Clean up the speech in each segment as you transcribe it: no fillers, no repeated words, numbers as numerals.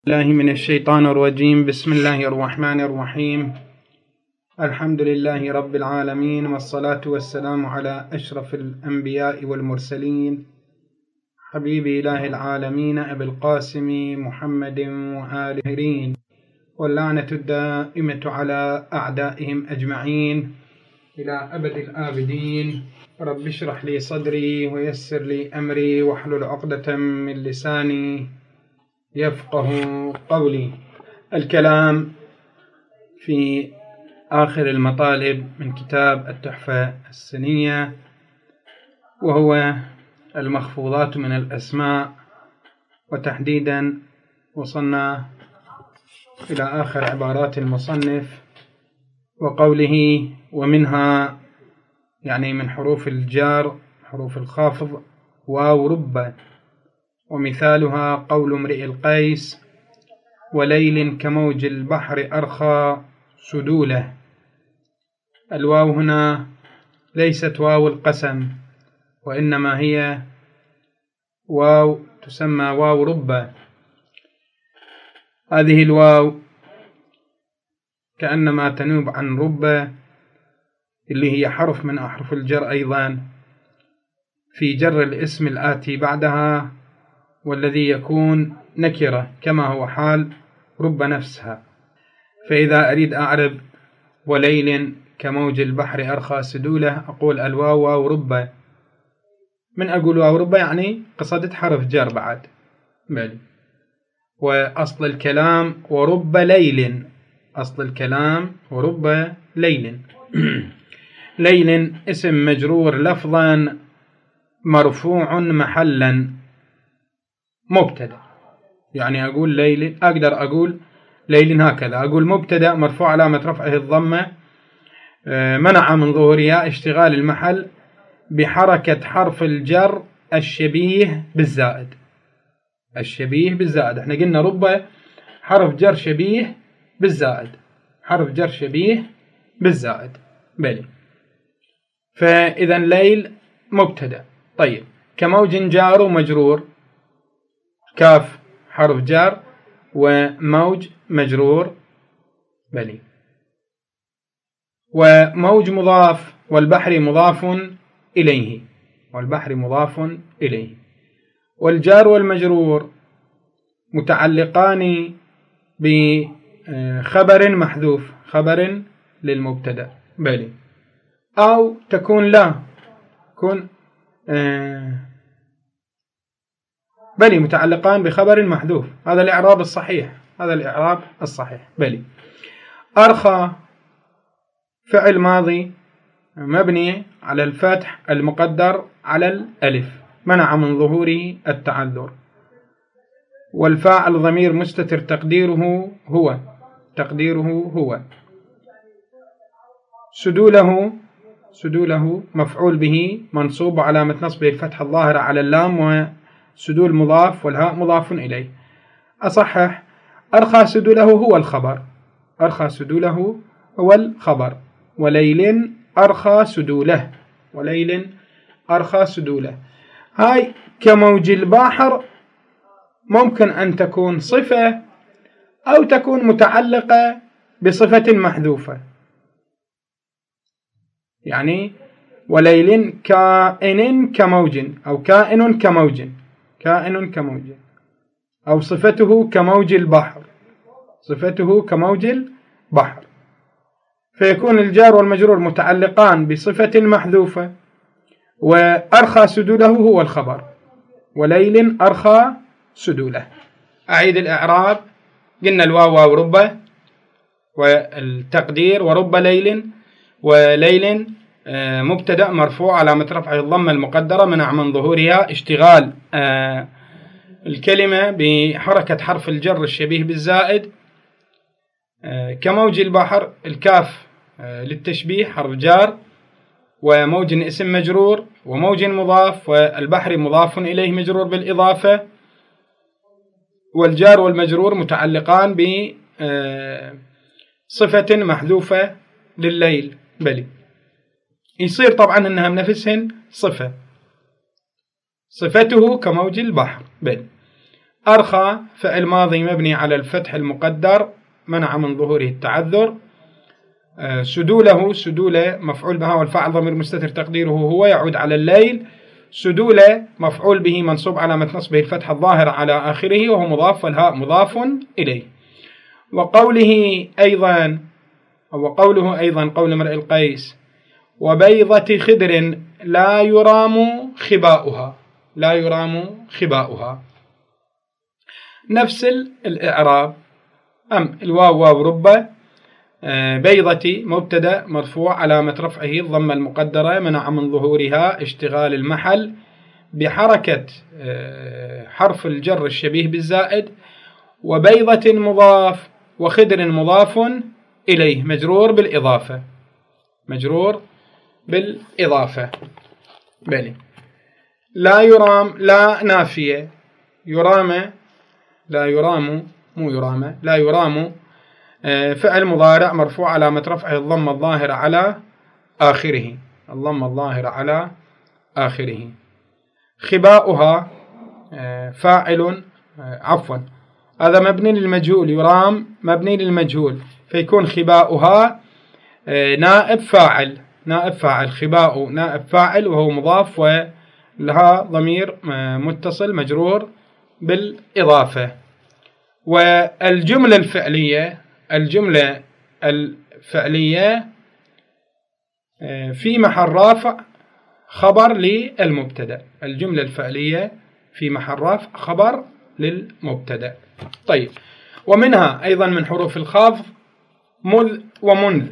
الله من الشيطان الرجيم. بسم الله الرحمن الرحيم. الحمد لله رب العالمين، والصلاة والسلام على أشرف الأنبياء والمرسلين، حبيب إله العالمين أبي القاسم محمد وآله، واللعنة الدائمة على أعدائهم أجمعين إلى أبد الآبدين. رب اشرح لي صدري ويسر لي أمري واحلل عقدة من لساني يفقه قولي. الكلام في آخر المطالب من كتاب التحفة السنية، وهو المخفوضات من الأسماء، وتحديدا وصلنا إلى آخر عبارات المصنف وقوله: ومنها، يعني من حروف الجار حروف الخافض، واو رب، ومثالها قول امرئ القيس: وليل كموج البحر أرخى سدوله. الواو هنا ليست واو القسم، وإنما هي واو تسمى واو رب. هذه الواو كأنما تنوب عن رب، اللي هي حرف من أحرف الجر أيضا، في جر الاسم الآتي بعدها، والذي يكون نكرة كما هو حال رب نفسها. فإذا أريد أعرب وليل كموج البحر أرخى سدوله، أقول الواو واو رب. من أقول واو رب يعني قصدت حرف جر بعد بل. وأصل الكلام ورب ليل، أصل الكلام ورب ليل. ليل اسم مجرور لفظا مرفوع محلا مبتدأ. يعني أقول ليل، أقدر أقول ليل هكذا، أقول مبتدأ مرفوع علامة رفعه الضمة، منع من ظهورها اشتغال المحل بحركة حرف الجر الشبيه بالزائد. الشبيه بالزائد، احنا قلنا رب حرف جر شبيه بالزائد، حرف جر شبيه بالزائد بلي. فإذا ليل مبتدأ. طيب، كموج جار ومجرور، كاف حرف جار وموج مجرور بلي. وموج مضاف، والبحر مضاف إليه، والبحر مضاف إليه. والجار والمجرور متعلقان بخبر محذوف، خبر للمبتدأ بلي، أو تكون لا كن بلي متعلقان بخبر محذوف. هذا الإعراب الصحيح، هذا الإعراب الصحيح بلي. أرخى فعل ماضي مبني على الفتح المقدر على الألف، منع من ظهوره التعذر. والفاعل ضمير مستتر تقديره هو، تقديره هو. سدوله، سدوله مفعول به منصوب علامة نصبه الفتح الظاهرة على اللام، وسدول مضاف والهاء مضاف إليه. أصحح: أرخى سدوله هو الخبر، أرخى سدوله هو الخبر. وليل أرخى سدوله، وليل أرخى سدوله. هاي كموج البحر ممكن أن تكون صفة أو تكون متعلقة بصفة محذوفة. يعني وليل كائن كموج، أو كائن كموج، كائن كموج، أو صفته كموج البحر، صفته كموج البحر. فيكون الجار والمجرور متعلقان بصفة محذوفة، وأرخى سدوله هو الخبر، وليل أرخى سدوله. أعيد الإعراب. قلنا الواو واو رب، والتقدير ورب ليل، وليل مبتدأ مرفوع علامة رفعه الضمة المقدرة منع من ظهورها اشتغال الكلمة بحركة حرف الجر الشبيه بالزائد. كموج البحر، الكاف للتشبيه حرف جار، وموج اسم مجرور، وموج مضاف، والبحر مضاف إليه مجرور بالإضافة. والجار والمجرور متعلقان بصفة محذوفة لليل بلي. يصير طبعا أنها بنفسهن صفة، صفته كموج البحر بلي. أرخى فعل ماضي مبني على الفتح المقدر منع من ظهوره التعذر. سدوله، سدولة مفعول بها والفاعل ضمير مستتر تقديره هو يعود على الليل. سدولة مفعول به منصوب علامة نصبه الفتحة الظاهرة على آخره وهو مضاف والهاء مضاف إليه. وقوله أيضا قول امرئ القيس وبيضة خدر لا يرام خباؤها، لا يرام خباؤها، نفس الإعراب. الواو واو ربة، بيضة مبتدأ مرفوع علامة رفعه الضمة المقدرة منع من ظهورها اشتغال المحل بحركة حرف الجر الشبيه بالزائد. وبيضة مضاف وخدر مضاف إليه مجرور بالإضافة، مجرور بالإضافة. بلي. لا يرام، لا نافية، يرام، لا يرام، مو يرام، لا يرام فعل مضارع مرفوع علامة رفعه الضمة الظاهرة على آخره، الضمة الظاهرة على آخره. خباؤها فاعل، هذا مبني للمجهول، يرام مبني للمجهول، فيكون خباؤها نائب فاعل، نائب فاعل، خباء نائب فاعل وهو مضاف ولها ضمير متصل مجرور بالإضافة. والجملة الفعلية، الجملة الفعلية في محل رفع خبر للمبتدأ، الجملة الفعلية في محل رفع خبر للمبتدأ. طيب، ومنها أيضا من حروف الخفض مذ ومنذ.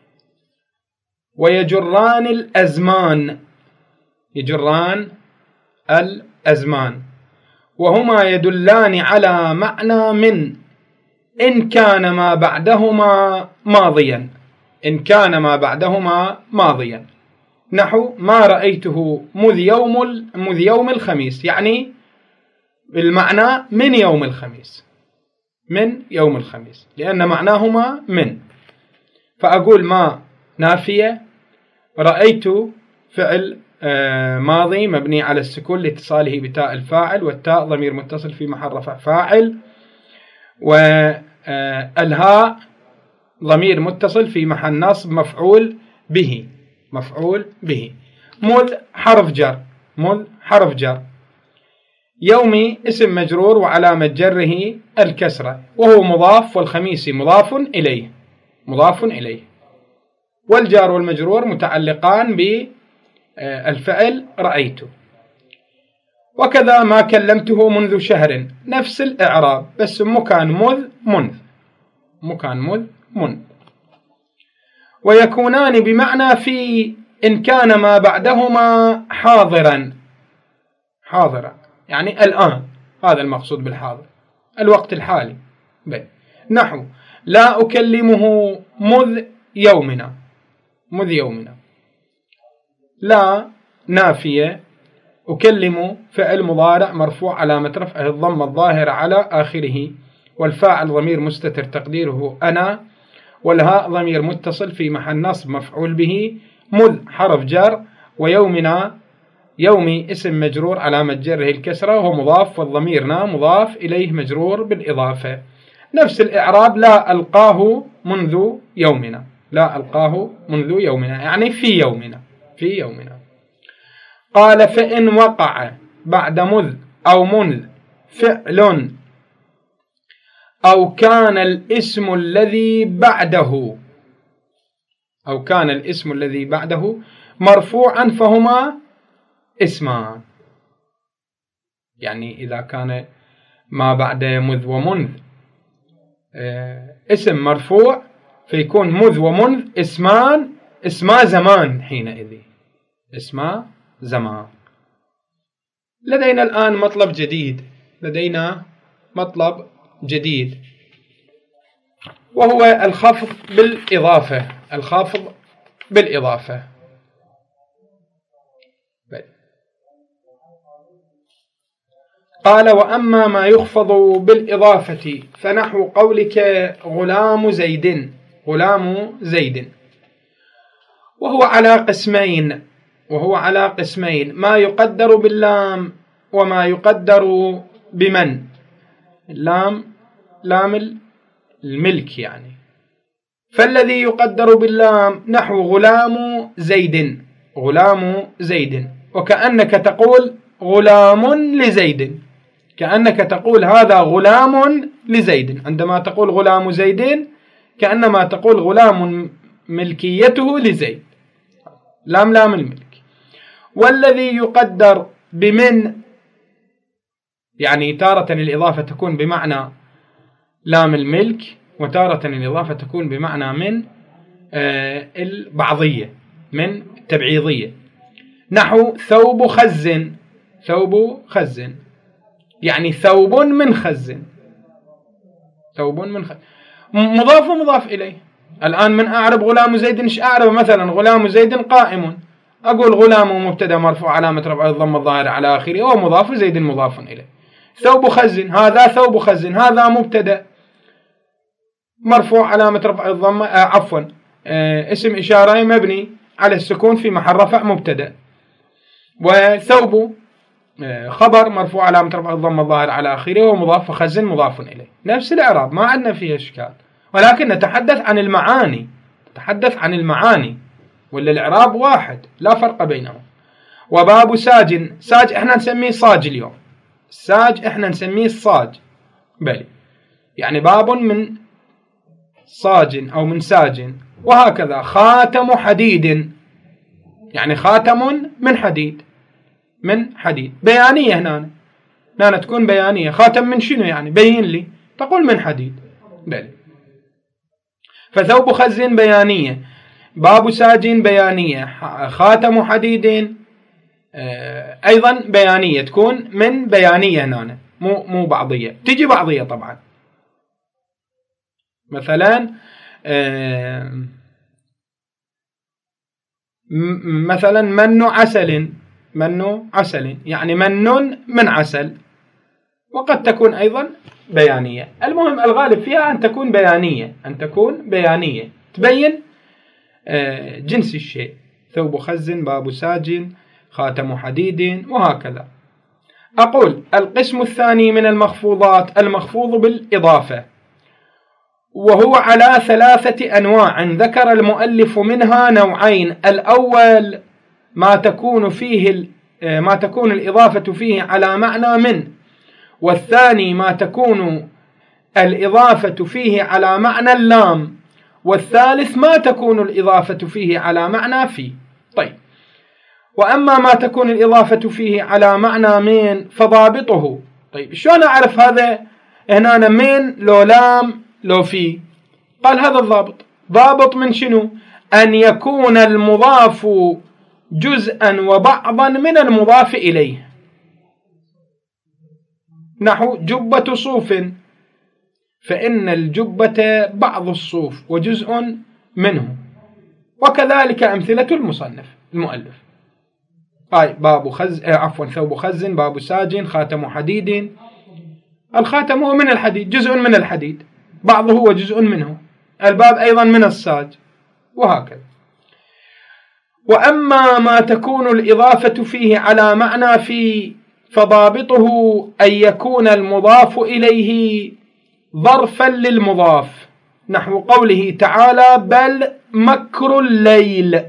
ويجران الأزمان، يجران الأزمان، وهما يدلان على معنى من إن كان ما بعدهما ماضيا، إن كان ما بعدهما ماضيا، نحو ما رأيته مذ يوم الخميس، يعني بالمعنى من يوم الخميس، من يوم الخميس، لأن معناهما من. فأقول ما نافية، رأيت فعل ماضي مبني على السكون لاتصاله بتاء الفاعل، والتاء ضمير متصل في محل رفع فاعل، والهاء ضمير متصل في محل نصب مفعول به، مفعول به. مذ حرف جر، مذ حرف جر. يومي اسم مجرور وعلامة جره الكسرة وهو مضاف، والخميس مضاف إليه، مضاف إليه. والجار والمجرور متعلقان بالفعل رأيت. وكذا ما كلمته منذ شهر، نفس الإعراب بس مكان مذ منذ، مكان مذ منذ. ويكونان بمعنى في إن كان ما بعدهما حاضرا، حاضرا يعني الآن، هذا المقصود بالحاضر، الوقت الحالي. نحو لا أكلمه مذ يومنا، مذ يومنا. لا نافية، أكلم فعل مضارع مرفوع علامة رفعه الضمة الظاهرة على آخره، والفاعل ضمير مستتر تقديره أنا، والهاء ضمير متصل في محل نصب مفعول به. مذ حرف جر، ويومنا يومي اسم مجرور علامة جره الكسرة وهو مضاف، والضميرنا مضاف إليه مجرور بالإضافة. نفس الإعراب لا ألقاه منذ يومنا، لا ألقاه منذ يومنا يعني في يومنا، في يومنا. قال فإن وقع بعد مذ أو منذ فعل أو كان الاسم الذي بعده، أو كان الاسم الذي بعده مرفوعا فهما اسمان. يعني إذا كان ما بعد مذ ومنذ اسم مرفوع فيكون مذ ومنذ اسمان، اسما زمان، حينئذ اسما زمان. لدينا الآن مطلب جديد، لدينا مطلب جديد وهو الخفض بالإضافة، الخفض بالإضافة. قال وأما ما يخفض بالإضافة فنحو قولك غلام زيد، غلام زيد، وهو على قسمين، وهو على قسمين، ما يقدر باللام وما يقدر بمن. لام الملك يعني. فالذي يقدر باللام نحو غلام زيد، غلام زيد، وكأنك تقول غلام لزيد، كأنك تقول هذا غلام لزيد. عندما تقول غلام زيد كأنما تقول غلام ملكيته لزيد، لام الملك. والذي يقدر بمن، يعني تارة الإضافة تكون بمعنى لام الملك، وتارة الإضافة تكون بمعنى من البعضية، من التبعيضية. نحو ثوب خز، ثوب خز يعني ثوب من خز، ثوب من خز، مضاف ومضاف إليه. الآن من أعرب غلام زيد، إيش أعرب؟ مثلا غلام زيد قائم، أقول غلام مبتدا مرفوع علامة رفعه الضمة الظاهرة على آخره ومضاف، زيد مضاف إليه. ثوب خز، هذا ثوب خز، هذا مبتدا مرفوع علامة رفعه الضمة اسم إشارة مبني على السكون في محل رفع مبتدا. وثوب خبر مرفوع علامة رفعه الضمة الظاهرة على آخره ومضاف، وخز مضاف إليه. نفس الإعراب، ما عندنا فيه إشكال، ولكن نتحدث عن المعاني، نتحدث عن المعاني، ولا الإعراب واحد لا فرق بينهم. وباب ساج، ساج احنا نسميه صاج اليوم، الساج احنا نسميه الصاج، بلي يعني باب من صاج أو من ساج. وهكذا خاتم حديد، يعني خاتم من حديد، من حديد، بيانية هنا تكون بيانية. خاتم من شنو يعني؟ بين لي، تقول من حديد، بلي. فثوب خز بيانية، باب ساج بيانية، خاتم حديد أيضا بيانية، تكون من بيانية هنا، مو بعضية، تجي بعضية طبعا. مثلا مثلا من عسل، من عسل يعني من عسل، وقد تكون أيضا بيانية. المهم الغالب فيها أن تكون بيانية، أن تكون بيانية تبين جنس الشيء. ثوب خز، باب ساج، خاتم حديد، وهكذا. أقول القسم الثاني من المخفوضات المخفوض بالإضافة، وهو على 3 أنواع، ذكر المؤلف منها نوعين. الأول ما تكون الإضافة فيه على معنى من، والثاني ما تكون الإضافة فيه على معنى اللام، والثالث ما تكون الإضافة فيه على معنى في. طيب، وأما ما تكون الإضافة فيه على معنى من فضابطه. طيب شلون أعرف هذا هنا من لو لام لو في؟ قال هذا الضابط، ضابط من شنو؟ أن يكون المضاف جزءا وبعضا من المضاف إليه. نحو جبة صوف، فإن الجبة بعض الصوف وجزء منه، وكذلك أمثلة المؤلف. باب خز، ثوب خز، باب ساج، خاتم حديد. الخاتم هو من الحديد، جزء من الحديد، بعضه هو جزء منه. الباب أيضا من الساج، وهكذا. وأما ما تكون الإضافة فيه على معنى في فضابطه أن يكون المضاف إليه ظرفا للمضاف، نحو قوله تعالى بل مكر الليل،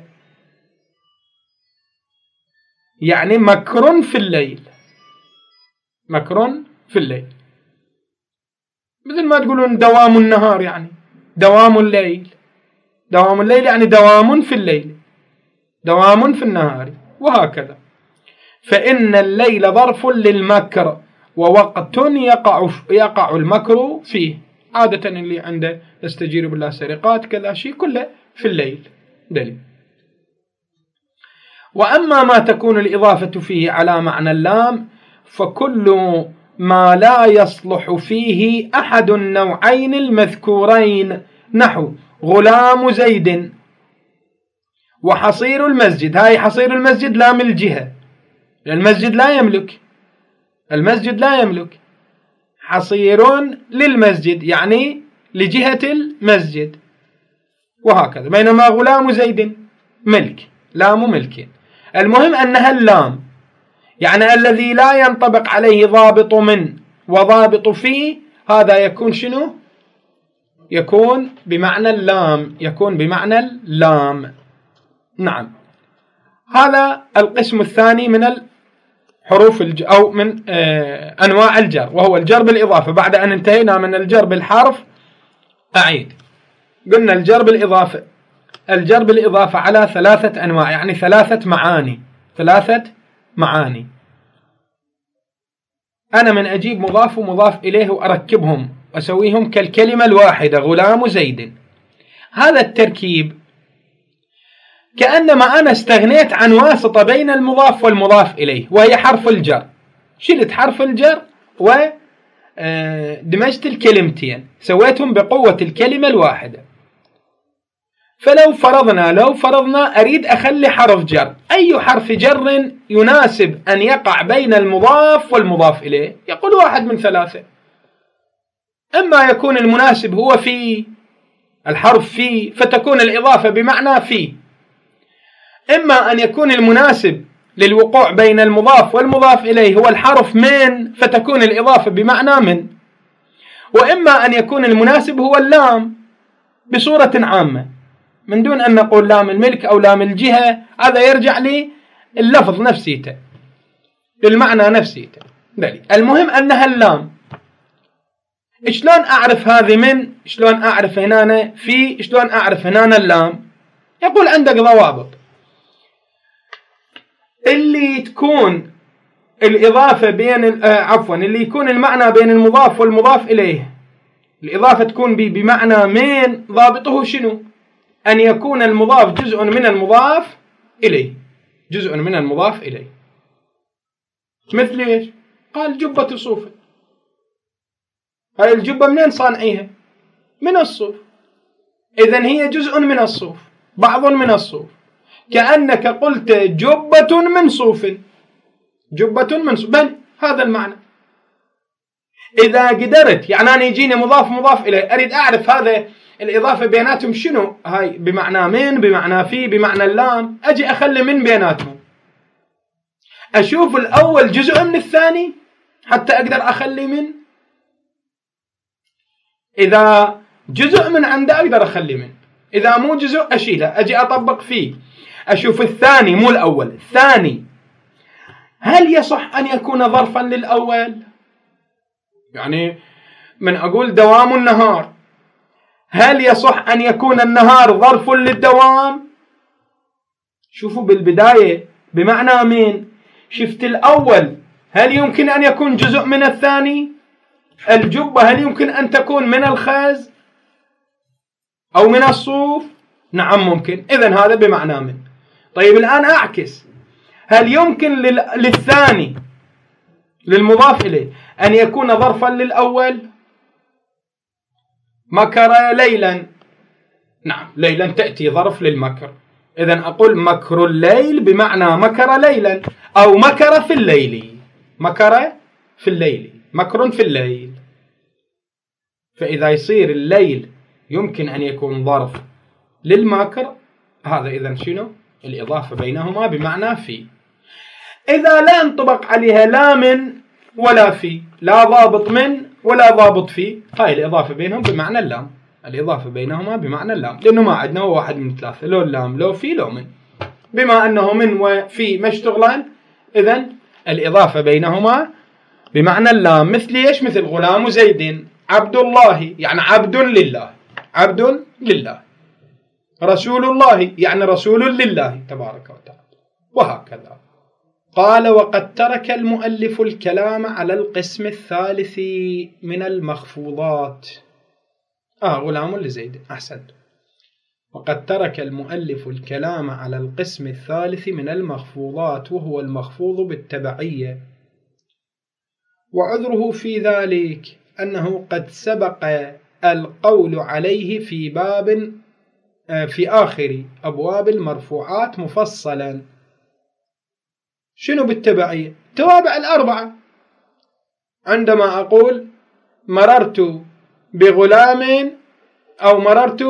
يعني مكر في الليل، مكر في الليل، مثل ما تقولون دوام النهار، يعني دوام الليل، دوام الليل يعني دوام في الليل، دوام في النهار، وهكذا. فإن الليل ظرف للمكر، ووقت يقع المكر فيه، عادة اللي عنده يستجير بالله سرقات كذا شيء كله في الليل، دليل. وأما ما تكون الإضافة فيه على معنى اللام فكل ما لا يصلح فيه أحد النوعين المذكورين، نحو غلام زيد وحصير المسجد. هاي حصير المسجد لام الجهة، المسجد لا يملك، المسجد لا يملك، حصير للمسجد يعني لجهة المسجد، وهكذا. بينما غلام زيد ملك، لام ملك. المهم أنها اللام، يعني الذي لا ينطبق عليه ضابط من وضابط فيه هذا يكون شنو؟ يكون بمعنى اللام، يكون بمعنى اللام. نعم، هذا القسم الثاني من الحروف أو من أنواع الجر، وهو الجر بالإضافة. بعد أن انتهينا من الجر بالحرف أعيد. قلنا الجر بالإضافة، الجر بالإضافة على 3 أنواع، يعني 3 معاني. 3 معاني. أنا من أجيب مضاف ومضاف إليه وأركبهم أسويهم كالكلمة الواحدة، غلام زيد. هذا التركيب كأنما أنا استغنيت عن واسطة بين المضاف والمضاف إليه، وهي حرف الجر. شلت حرف الجر ودمجت الكلمتين، سويتهم بقوة الكلمة الواحدة. فلو فرضنا أريد أخلي حرف جر، أي حرف جر يناسب أن يقع بين المضاف والمضاف إليه؟ يقول واحد من 3. إما يكون المناسب هو في الحرف في، فتكون الإضافة بمعنى في. إما أن يكون المناسب للوقوع بين المضاف والمضاف إليه هو الحرف من، فتكون الإضافة بمعنى من. وإما أن يكون المناسب هو اللام بصورة عامة، من دون أن نقول لام الملك أو لام الجهة، هذا يرجع لللفظ نفسيته، للمعنى نفسيته. المهم أنها اللام. شلون أعرف هذه من؟ شلون أعرف هنا في؟ شلون أعرف هنا اللام؟ يقول عندك ضوابط. اللي تكون الإضافة بين اللي يكون المعنى بين المضاف والمضاف إليه، الإضافة تكون بمعنى من، ضابطه شنو؟ أن يكون المضاف جزء من المضاف إليه، جزء من المضاف إليه. مثل إيش؟ قال جبة صوف. هاي الجبة منين صانعيها؟ من الصوف. إذن هي جزء من الصوف، بعض من الصوف. كأنك قلت جبة من صوف، جبة من صوف، بل هذا المعنى. إذا قدرت، يعني أنا يجيني مضاف إليه، أريد أعرف هذا الإضافة بيناتهم شنو؟ هاي بمعنى من، بمعنى في، بمعنى اللام. أجي أخلي من بيناتهم، أشوف الأول جزء من الثاني حتى أقدر أخلي من. إذا جزء من عنده أقدر أخلي من، إذا مو جزء أشيله. أجي أطبق فيه، أشوف الثاني مو الأول، الثاني هل يصح أن يكون ظرفا للأول؟ يعني من أقول دوام النهار، هل يصح أن يكون النهار ظرف للدوام؟ شوفوا بالبداية بمعنى من، شفت الأول هل يمكن أن يكون جزء من الثاني؟ الجبة هل يمكن أن تكون من الخز أو من الصوف؟ نعم ممكن. إذن هذا بمعنى من. طيب الآن أعكس، هل يمكن للثاني للمضاف إليه أن يكون ظرفا للأول؟ مكر ليلا، نعم ليلا تأتي ظرف للمكر. إذن أقول مكر الليل بمعنى مكر ليلا، أو مكر في الليل، مكر في الليل، مكر في الليل. فإذا يصير الليل يمكن أن يكون ظرف للمكر، هذا إذن شنو؟ الإضافة بينهما بمعنى في. إذا لا ينطبق عليها لا من ولا في، لا ضابط من ولا ضابط في، هاي الإضافة بينهم بمعنى اللام. الإضافة بينهما بمعنى اللام، لأنه ما عندنا هو واحد من 3، لو اللام لو في لو من. بما أنه من وفي ما يشتغلان، إذن الإضافة بينهما بمعنى اللام. مثل إيش؟ مثل غلام زيد، عبد الله يعني عبد لله، عبد لله. رسول الله يعني رسول لله تبارك وتعالى، وهكذا. قال وقد ترك المؤلف الكلام على القسم الثالث من المخفوضات. غلام لزيد، أحسنت. وقد ترك المؤلف الكلام على القسم الثالث من المخفوضات، وهو المخفوض بالتبعية. وعذره في ذلك أنه قد سبق القول عليه في آخر أبواب المرفوعات مفصلا. شنو بالتبعية؟ توابع الأربعة. عندما أقول مررت بغلام أو مررت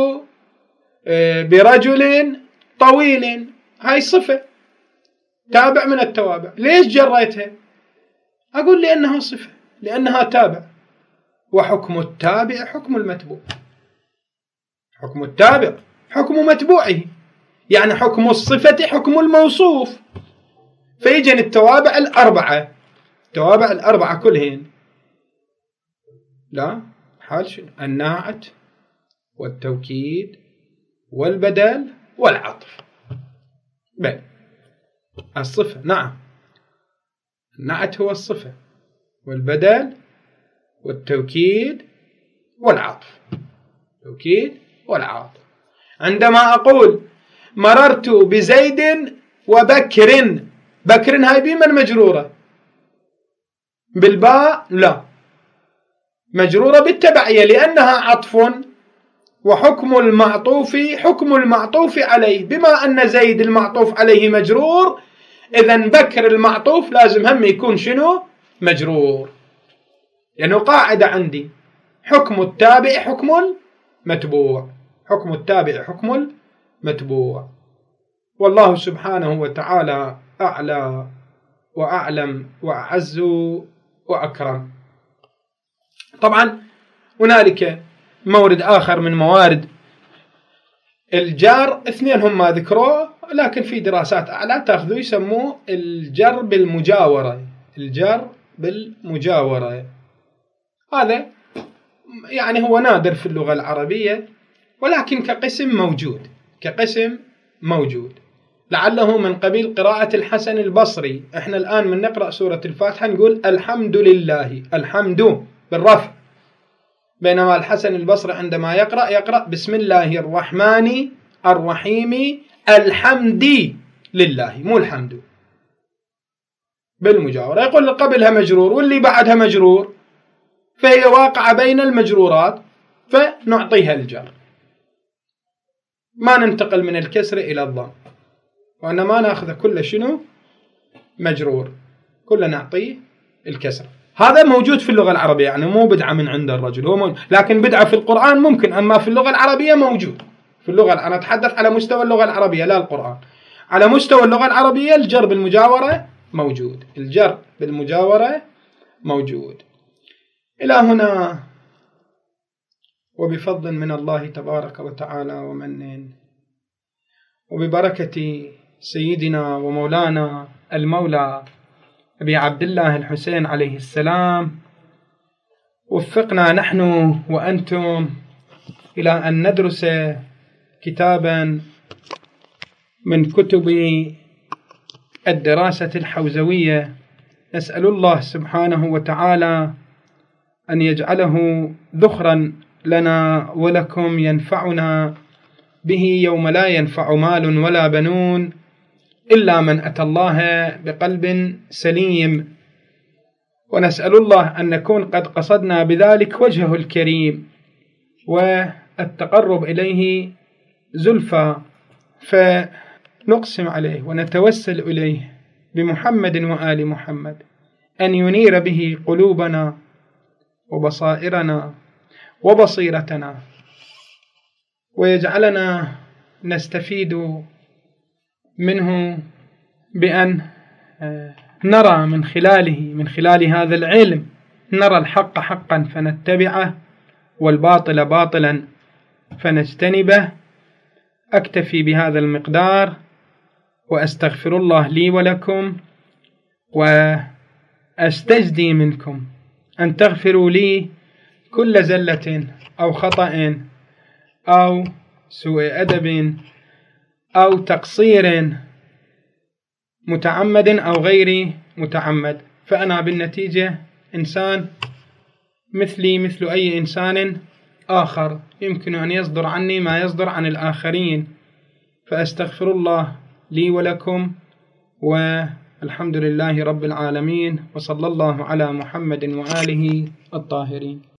برجل طويل، هاي صفة تابع من التوابع. ليش جريتها؟ أقول لأنها صفة، لأنها تابع. وحكم التابع حكم المتبوع. حكم التابع حكم متبوعه، يعني حكم الصفة حكم الموصوف. فيجن التوابع الأربعة، التوابع الأربعة كلهن لا حال شنو؟ الناعت والتوكيد والبدل والعطف. بل الصفة نعم، النعت هو الصفة، والبدل والتوكيد والعطف. توكيد والعطف. عندما أقول مررت بزيد وبكر، بكر هاي بمن مجرورة؟ بالباء؟ لا، مجرورة بالتبعية لأنها عطف، وحكم المعطوف حكم المعطوف عليه. بما أن زيد المعطوف عليه مجرور، إذن بكر المعطوف لازم هم يكون شنو؟ مجرور. يعني قاعدة عندي حكم التابع حكم المتبوع، حكم التابع حكم المتبوع. والله سبحانه وتعالى أعلى وأعلم وأعز وأكرم. طبعا هنالك مورد آخر من موارد الجار، اثنين هم ما ذكروه، لكن في دراسات أعلى تأخذوا يسموه الجر بالمجاورة. الجر بالمجاورة هذا يعني هو نادر في اللغة العربية، ولكن كقسم موجود، كقسم موجود، لعله من قبيل قراءة الحسن البصري. احنا الآن من نقرأ سورة الفاتحة نقول الحمد لله، الحمد بالرفع، بينما الحسن البصري عندما يقرأ بسم الله الرحمن الرحيم الحمد لله، مو الحمد، بالمجاورة. يقول قبلها مجرور واللي بعدها مجرور، فهي واقعة بين المجرورات، فنعطيها الجر، ما ننتقل من الكسر إلى الضم، وإنما نأخذ كل شنو مجرور، كل نعطيه الكسر. هذا موجود في اللغة العربية، يعني مو بدعة من عند الرجل، هو موجود. لكن بدعة في القرآن ممكن، أما في اللغة العربية موجود. في اللغة أنا أتحدث على مستوى اللغة العربية لا القرآن. على مستوى اللغة العربية الجر بالمجاورة موجود، الجر بالمجاورة موجود. إلى هنا وبفضل من الله تبارك وتعالى ومن وببركة سيدنا ومولانا المولى أبي عبد الله الحسين عليه السلام، وفقنا نحن وأنتم إلى أن ندرس كتابا من كتب الدراسة الحوزوية. نسأل الله سبحانه وتعالى أن يجعله ذخرا لنا ولكم ينفعنا به يوم لا ينفع مال ولا بنون إلا من أتى الله بقلب سليم. ونسأل الله أن نكون قد قصدنا بذلك وجهه الكريم والتقرب إليه زلفى، فنقسم عليه ونتوسل إليه بمحمد وآل محمد أن ينير به قلوبنا وبصائرنا وبصيرتنا، ويجعلنا نستفيد منه بأن نرى من خلال هذا العلم، نرى الحق حقا فنتبعه والباطل باطلا فنجتنبه. أكتفي بهذا المقدار، وأستغفر الله لي ولكم، وأستجدي منكم أن تغفروا لي كل زلة أو خطأ أو سوء أدب أو تقصير متعمد أو غير متعمد، فأنا بالنتيجة إنسان مثلي مثل أي إنسان آخر، يمكن أن يصدر عني ما يصدر عن الآخرين، فأستغفر الله لي ولكم، والحمد لله رب العالمين، وصلى الله على محمد وآله الطاهرين.